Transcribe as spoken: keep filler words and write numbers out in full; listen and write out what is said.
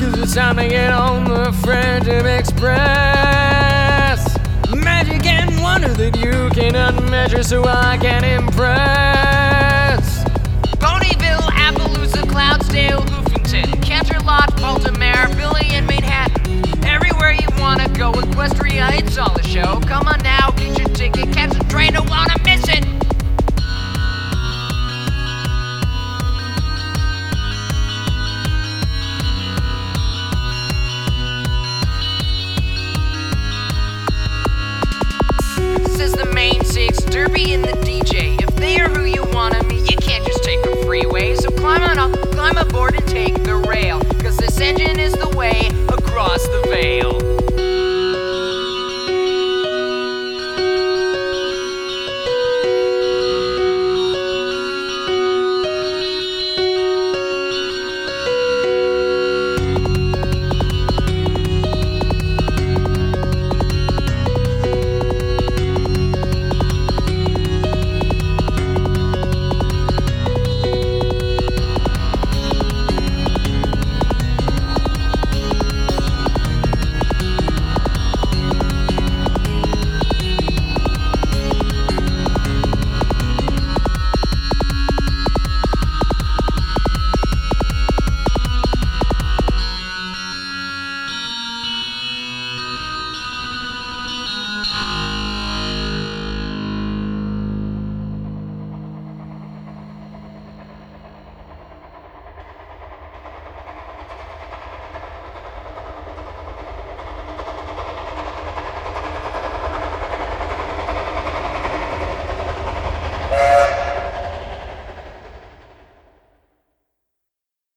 'cause it's time to get on the Friendship Express. Magic and wonder that you cannot measure, so I can impress. Ponyville, Appaloosa, Cloudsdale, Hoofington, Canterlot, Baltimore, Billy and Manhattan. Everywhere you wanna go, Equestria, it's all a show. Come on now, get your ticket, catch a train, don't wanna miss it. This is the main six, Derby and the D J. If they are who you wanna meet, you can't just take the freeway. So climb on up, climb aboard and take the rail.